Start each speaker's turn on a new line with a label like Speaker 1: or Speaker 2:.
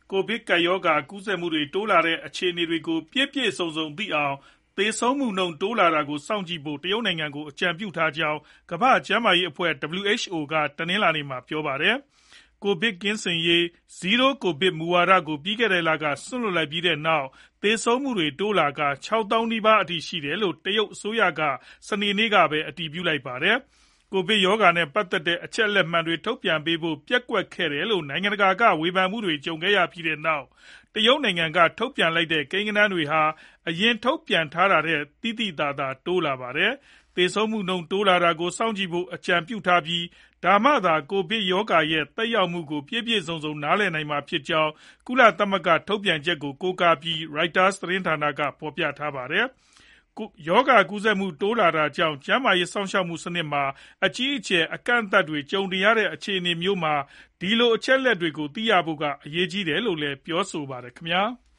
Speaker 1: ကိုဗစ်ကပ်ရောဂါကူးစက်မှုတွေတိုးလာတဲ့အခြေအနေတွေကိုပြည့်ပြည့်စုံစုံသိအောင်သေဆုံးမှုနှုန်းတိုးလာတာကိုစောင့်ကြည့်ဖို့တရုတ်နိုင်ငံကိုအကြံပြုထားကြောင်းကမ္ဘာ့ကျန်းမာရေးအဖွဲ့ WHO ကတနင်္လာနေ့မှာပြောပါတယ်။ ကိုဗစ်ကင်းစင်ရေး Zero Covid မူဝါဒကို ပြီးခဲ့တဲ့လကစွန့်လွှတ်လိုက်ပြီးနောက်သေဆုံးမှုတွေတိုးလာကာ ၆ သောင်းနီးပါးအထိရှိတယ်လို့ တရုတ်အစိုးရက စနေနေ့ကပဲ အတည်ပြုလိုက်ပါတယ်။ ကိုဗစ်ရောဂါနဲ့ပတ်သက်တဲ့အချက်အလက်မှန်တွေထုတ်ပြန်ပေးဖို့ပျက်ကွက်ခဲ့တယ်လို့နိုင်ငံတကာကဝေဖန်မှုတွေကြုံခဲ့ရပြီးနောက် တရုတ်နိုင်ငံကထုတ်ပြန်လိုက်တဲ့ကိန်းဂဏန်းတွေဟာ အရင်ထုတ်ပြန်ထားတာထက်သိသိသာသာတိုးလာပါတယ်။ သေဆုံးမှုနှုန်းတိုးလာတာကိုစောင့်ကြည့်ဖို့အကြံပြုထားပြီး ဒါမှသာ ကိုဗစ်ရောဂါရဲ့သက်ရောက်မှုကိုပြည့်ပြည့်စုံစုံနားလည်နိုင်မှာဖြစ်ကြောင်း ကုလသမဂ္ဂထုတ်ပြန်ချက်ကိုကိုးကားပြီး Reuters သတင်းဌာနကဖော်ပြပါတယ်။ ရောဂါကူးစက်မှုတိုးလာတာကြောင့် ကျန်းမာရေးစောင့်ရှောက်မှုစနစ်မှာအကြီးအကျယ်အကန့်အသတ်တွေကြုံနေရတဲ့အခြေအနေမျိုးမှာ ဒီလိုအချက်အလက်တွေကိုသိရဖို့ကအရေးကြီးတယ်လို့လည်းပြောပါတယ်ခင်ဗျာ။